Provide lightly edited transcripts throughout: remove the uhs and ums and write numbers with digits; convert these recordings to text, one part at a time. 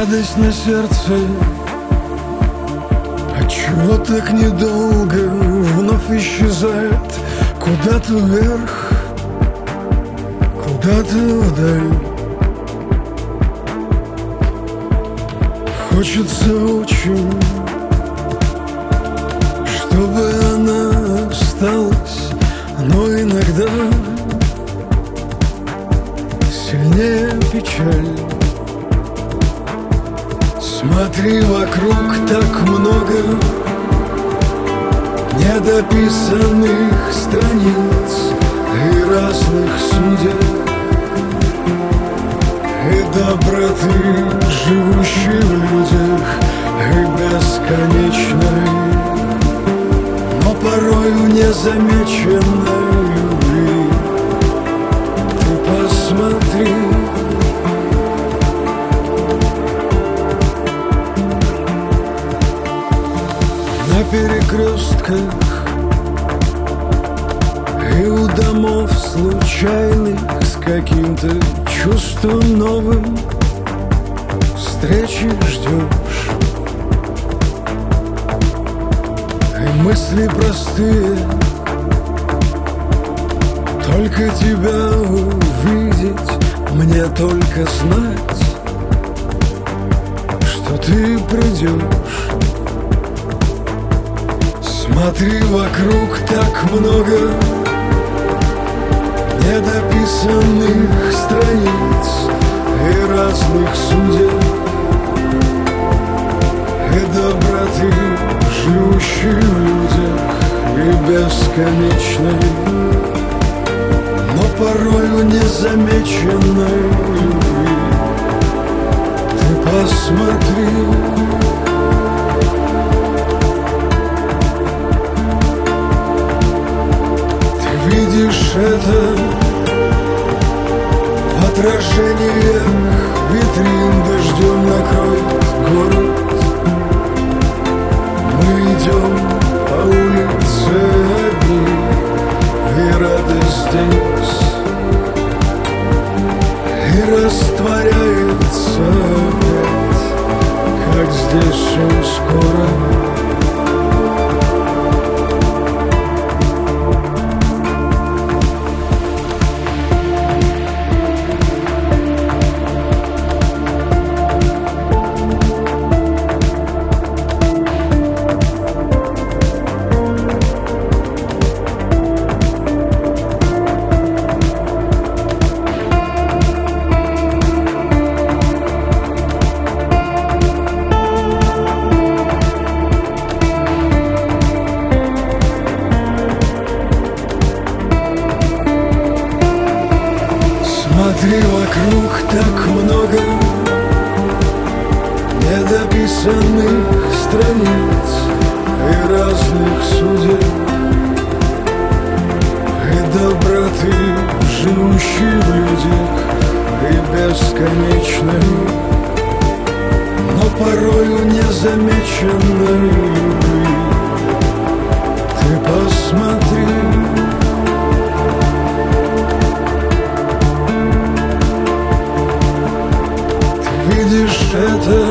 радость на сердце. Отчего так недолго вновь исчезает? Куда-то вверх, куда-то вдаль. Хочется очень, чтобы она осталась, но иногда сильнее печаль. Смотри, вокруг так много недописанных страниц и разных судеб, и доброты, живущей в людях, и бесконечной, но порою незамеченной любви. Ты посмотри, на перекрестках и у домов случайных с каким-то чувством новым встречи ждешь. И мысли простые, только тебя увидеть, мне только знать, что ты придешь. Смотри, вокруг так много недописанных страниц и разных судеб, и доброты, живущей в людях, и бесконечной, но порою незамеченной любви. Ты посмотри, видишь это в отражениях витрин, дождем накроет город. Мы идем по улице одни, и радость здесь и растворяется опять, как здесь все скоро. Смотри, вокруг так много недописанных страниц и разных судеб, и доброты, живущей в людях, и бесконечной, но порою незамеченной любви. Ты посмотри, видишь это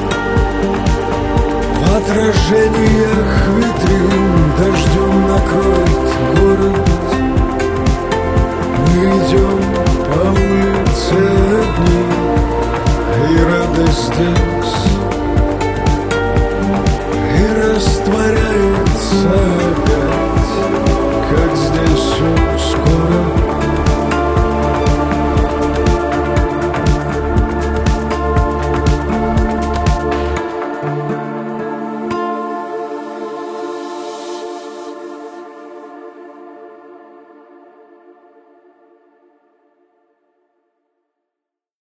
в отражениях витрин, дождем накроет город. Мы идем